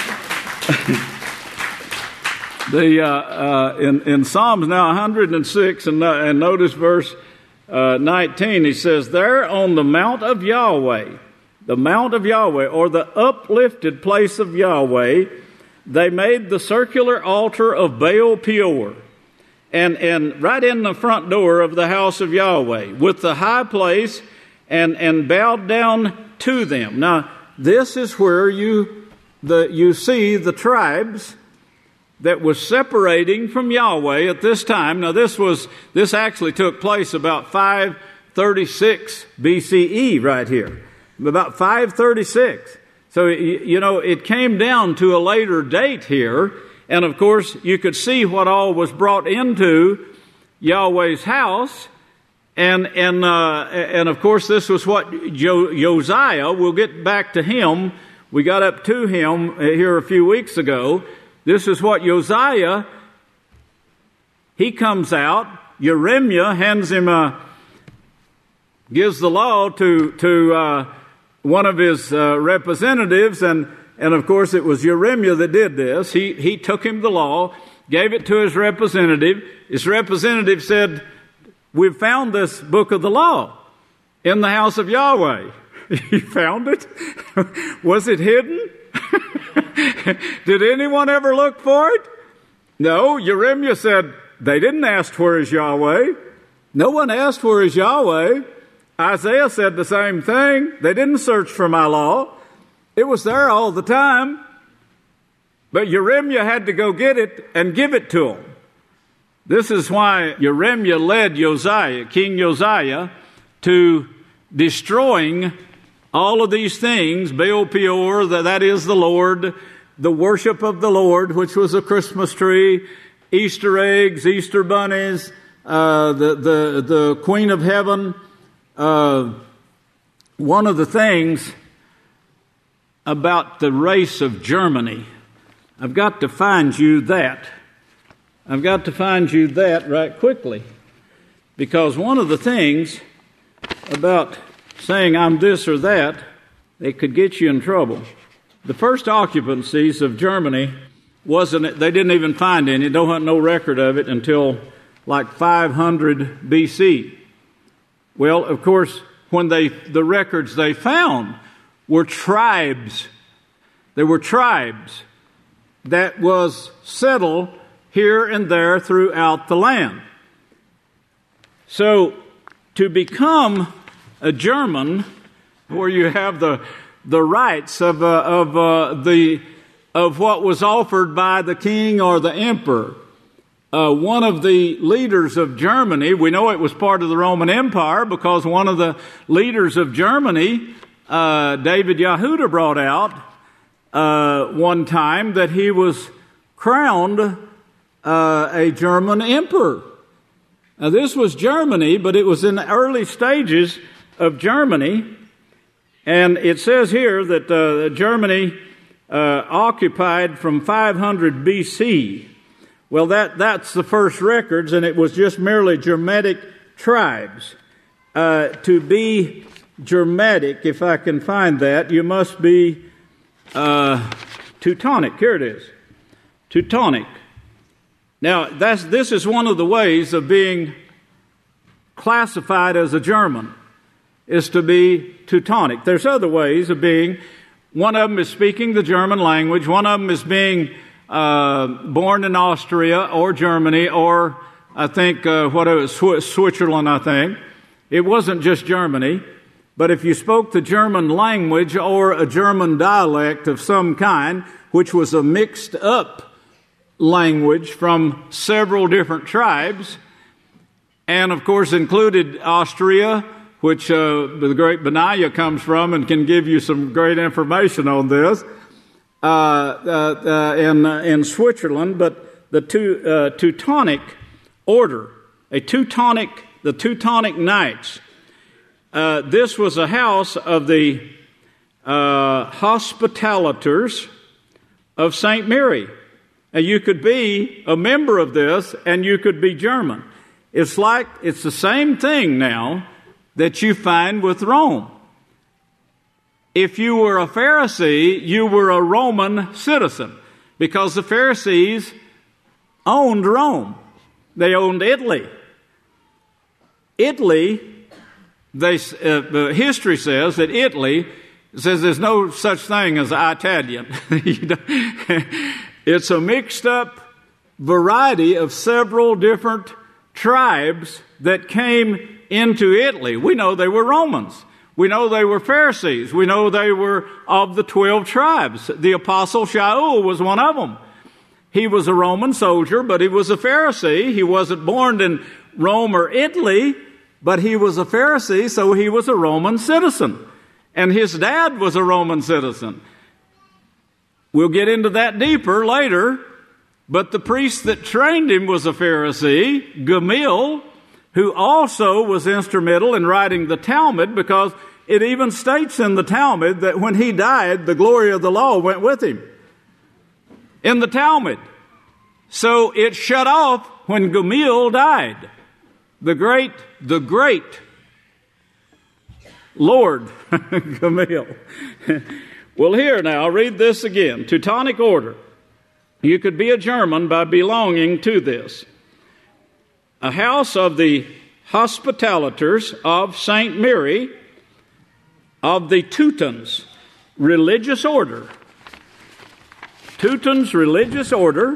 The uh, uh, in, in Psalms now one oh six, and, uh, and notice verse uh, nineteen, he says, there on the mount of Yahweh, the mount of Yahweh, or the uplifted place of Yahweh, they made the circular altar of Baal Peor, and, and right in the front door of the house of Yahweh, with the high place, and, and bowed down to them. Now, this is where you the you see the tribes that was separating from Yahweh at this time. Now, this was this actually took place about five thirty-six B C E right here, about five thirty-six. So, you know, it came down to a later date here, and of course, you could see what all was brought into Yahweh's house, and and uh, and of course, this was what jo- Josiah. We'll get back to him. We got up to him here a few weeks ago. This is what Josiah, he comes out, Jeremiah hands him a, gives the law to to uh, one of his uh, representatives, and, and of course it was Jeremiah that did this. He, he took him the law, gave it to his representative. His representative said, we've found this book of the law in the house of Yahweh. You found it? Was it hidden? Did anyone ever look for it? No. Jeremiah said, they didn't ask where is Yahweh. No one asked where is Yahweh. Isaiah said the same thing. They didn't search for my law. It was there all the time. But Jeremiah had to go get it and give it to him. This is why Jeremiah led Josiah, King Josiah, to destroying all of these things, Baal Peor, that is the Lord, the worship of the Lord, which was a Christmas tree, Easter eggs, Easter bunnies, uh, the, the, the Queen of Heaven. Uh, one of the things about the race of Germany, I've got to find you that. I've got to find you that right quickly. Because one of the things about saying I'm this or that, it could get you in trouble. The first occupancies of Germany wasn't, they didn't even find any, don't have no record of it until like five hundred B C. Well, of course, when they, the records they found were tribes. They were tribes that was settled here and there throughout the land. So, to become a German, where you have the the rights of uh, of uh, the of what was offered by the king or the emperor, uh, one of the leaders of Germany, we know it was part of the Roman Empire because one of the leaders of Germany, uh, David Yehuda, brought out uh, one time that he was crowned uh, a German emperor. Now, this was Germany, but it was in the early stages of Germany. And it says here that uh, Germany uh, occupied from five hundred B C. Well, that, that's the first records, and it was just merely Germanic tribes. Uh, to be Germanic, if I can find that, you must be uh, Teutonic. Here it is. Teutonic. Now, that's, this is one of the ways of being classified as a German, is to be Teutonic. There's other ways of being. One of them is speaking the German language. One of them is being uh, born in Austria or Germany or, I think, uh, what it was, Switzerland, I think. It wasn't just Germany. But if you spoke the German language or a German dialect of some kind, which was a mixed up language from several different tribes, and of course included Austria, which uh, the great Benaiah comes from and can give you some great information on this, uh, uh, uh, in, uh, in Switzerland, but the two, uh, Teutonic order, a Teutonic, the Teutonic Knights. Uh, this was a house of the uh, Hospitalators of Saint Mary. And you could be a member of this and you could be German. It's like, it's the same thing now that you find with Rome. If you were a Pharisee, you were a Roman citizen because the Pharisees owned Rome. They owned Italy. Italy, they, uh, the history says that Italy says there's no such thing as Italian. It's a mixed up variety of several different tribes that came into Italy. We know they were Romans. We know they were Pharisees. We know they were of the twelve tribes. The Apostle Shaul was one of them. He was a Roman soldier, but he was a Pharisee. He wasn't born in Rome or Italy, but he was a Pharisee, so he was a Roman citizen. And his dad was a Roman citizen. We'll get into that deeper later, but the priest that trained him was a Pharisee, Gamaliel, who also was instrumental in writing the Talmud, because it even states in the Talmud that when he died, the glory of the law went with him. In the Talmud. So it shut off when Gamaliel died. The great, the great Lord Gamaliel. Well, here now, I'll read this again. Teutonic order. You could be a German by belonging to this. A house of the Hospitalators of Saint Mary of the Teutons, religious order. Teutons, religious order,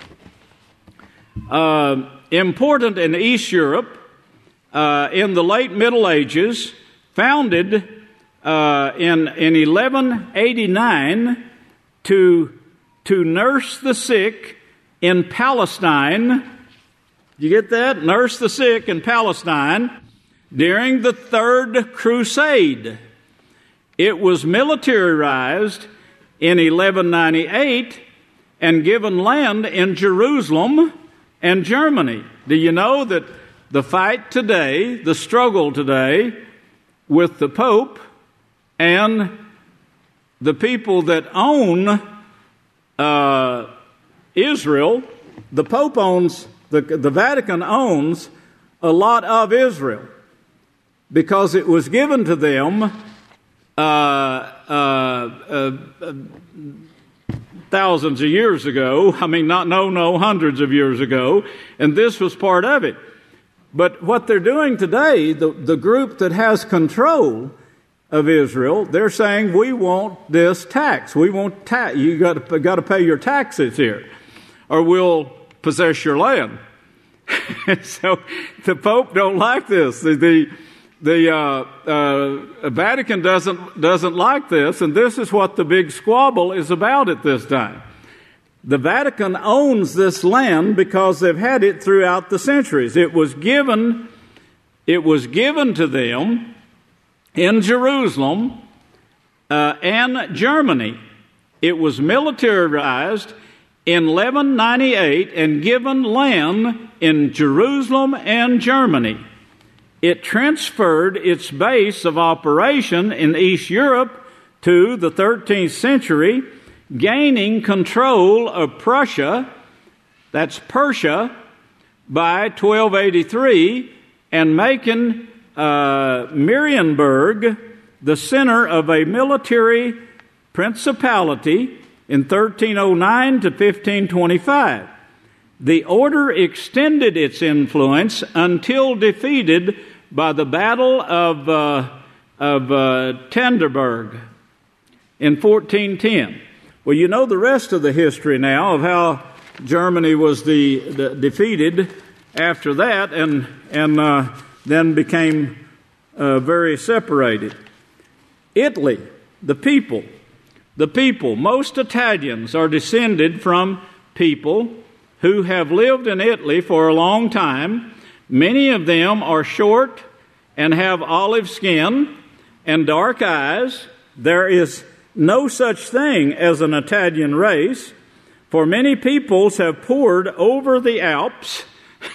uh, important in East Europe uh, in the late Middle Ages, founded uh, in, in eleven eighty-nine to, to nurse the sick in Palestine. You get that? Nurse the sick in Palestine during the Third Crusade. It was militarized in eleven ninety-eight and given land in Jerusalem and Germany. Do you know that the fight today, the struggle today with the Pope and the people that own uh, Israel, the Pope owns The, the Vatican owns a lot of Israel because it was given to them uh, uh, uh, uh, thousands of years ago. I mean, not no, no, hundreds of years ago, and this was part of it. But what they're doing today, the, the group that has control of Israel, they're saying, we want this tax. We want tax. You got to got to pay your taxes here, or we'll possess your land. So the Pope don't like this. The the, the uh, uh, Vatican doesn't doesn't like this, and this is what the big squabble is about at this time. The Vatican owns this land because they've had it throughout the centuries. It was given, it was given to them in Jerusalem uh, and Germany. It was militarized in eleven ninety-eight and given land in Jerusalem and Germany. It transferred its base of operation in East Europe to the thirteenth century, gaining control of Prussia, that's Persia, by twelve eighty-three, and making uh, Marienburg the center of a military principality in thirteen oh nine to fifteen twenty-five. The order extended its influence until defeated by the Battle of, uh, of uh, Tannenberg in fourteen ten. Well, you know the rest of the history now of how Germany was the, the defeated after that, and and uh, then became uh, very separated. Italy, the people, the people, most Italians are descended from people who have lived in Italy for a long time. Many of them are short and have olive skin and dark eyes. There is no such thing as an Italian race, for many peoples have poured over the Alps.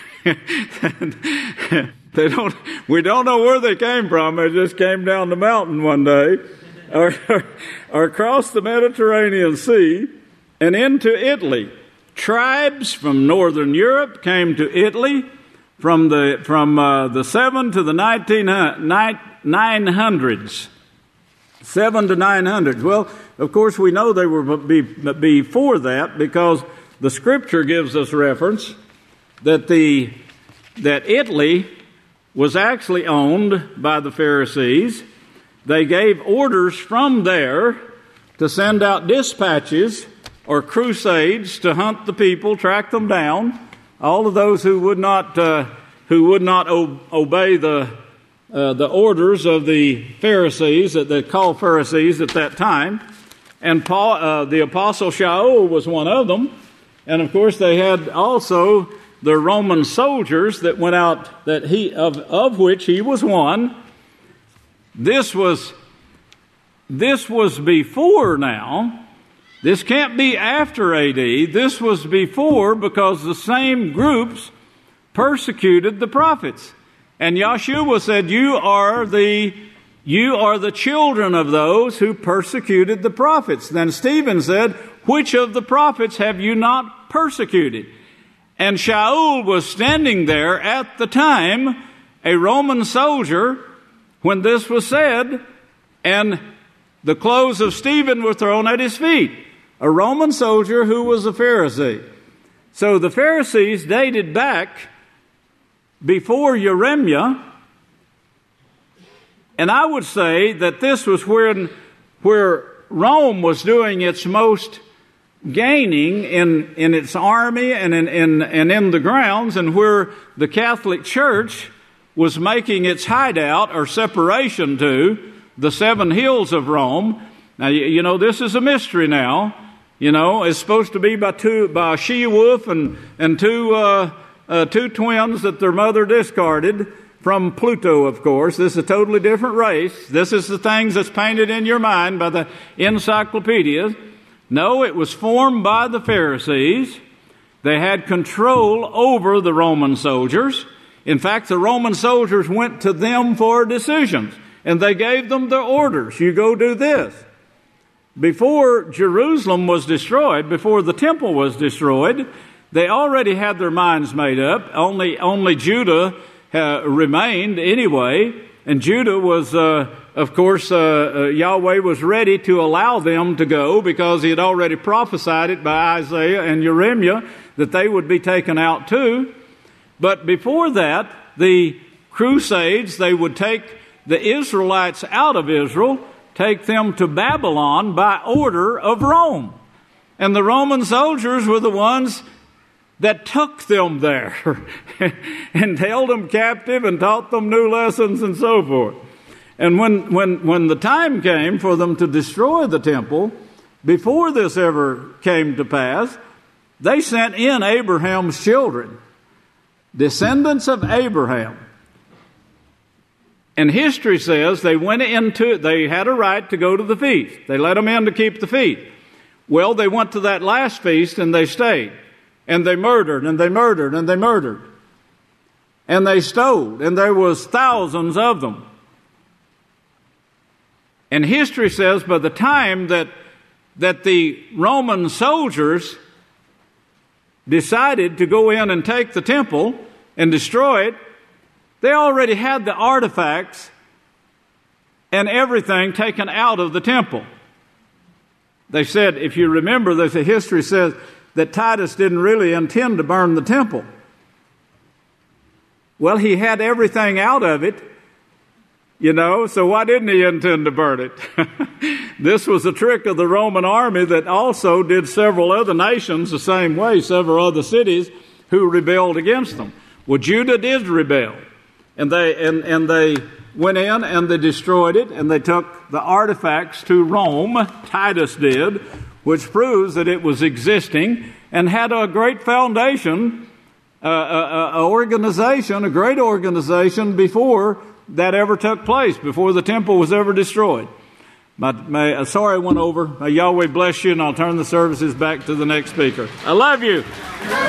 They don't. We don't know where they came from. They just came down the mountain one day, or, or across the Mediterranean Sea and into Italy. Tribes from northern Europe came to Italy from the from uh, the seven to the nineteen nine hundreds. Seven to nine hundreds. Well, of course, we know they were be, before that because the Scripture gives us reference that the that Italy was actually owned by the Pharisees. They gave orders from there to send out dispatches or crusades to hunt the people, track them down. All of those who would not uh, who would not o- obey the uh, the orders of the Pharisees, that they called Pharisees at that time. And Paul, uh, the Apostle Shaul was one of them. And of course, they had also the Roman soldiers that went out, that he of, of which he was one. This was this was before now. This can't be after A D. This was before, because the same groups persecuted the prophets. And Yeshua said, "You are the you are the children of those who persecuted the prophets." Then Stephen said, "Which of the prophets have you not persecuted?" And Shaul was standing there at the time, a Roman soldier, when this was said, and the clothes of Stephen were thrown at his feet. A Roman soldier who was a Pharisee. So the Pharisees dated back before Jeremiah, and I would say that this was when, where Rome was doing its most gaining in, in its army and in, in, and in the grounds, and where the Catholic Church was making its hideout or separation to the seven hills of Rome. Now, you, you know, this is a mystery now. You know, it's supposed to be by two, by a she-wolf and, and two, uh, uh, two twins that their mother discarded from Pluto, of course. This is a totally different race. This is the things that's painted in your mind by the encyclopedias. No, it was formed by the Pharisees. They had control over the Roman soldiers. In fact, the Roman soldiers went to them for decisions, and they gave them their orders. You go do this. Before Jerusalem was destroyed, before the temple was destroyed, they already had their minds made up. Only, only Judah uh, remained anyway, and Judah was, uh, of course, uh, uh, Yahweh was ready to allow them to go because he had already prophesied it by Isaiah and Jeremiah that they would be taken out too. But before that, the Crusades, they would take the Israelites out of Israel, take them to Babylon by order of Rome. And the Roman soldiers were the ones that took them there and held them captive and taught them new lessons and so forth. And when, when, when the time came for them to destroy the temple, before this ever came to pass, they sent in Abraham's children, descendants of Abraham. And history says they went into, they had a right to go to the feast. They let them in to keep the feast. Well, they went to that last feast and they stayed. And they murdered and they murdered and they murdered. And they stole, and there was thousands of them. And history says by the time that, that the Roman soldiers decided to go in and take the temple and destroy it, they already had the artifacts and everything taken out of the temple. They said, if you remember, the history says that Titus didn't really intend to burn the temple. Well, he had everything out of it, you know, so why didn't he intend to burn it? This was a trick of the Roman army that also did several other nations the same way, several other cities who rebelled against them. Well, Judah did rebel, and they and, and they went in and they destroyed it, and they took the artifacts to Rome, Titus did, which proves that it was existing and had a great foundation, uh, a, a organization, a great organization before that ever took place, before the temple was ever destroyed. My, my, uh, sorry I went over. May Yahweh bless you, and I'll turn the services back to the next speaker. I love you.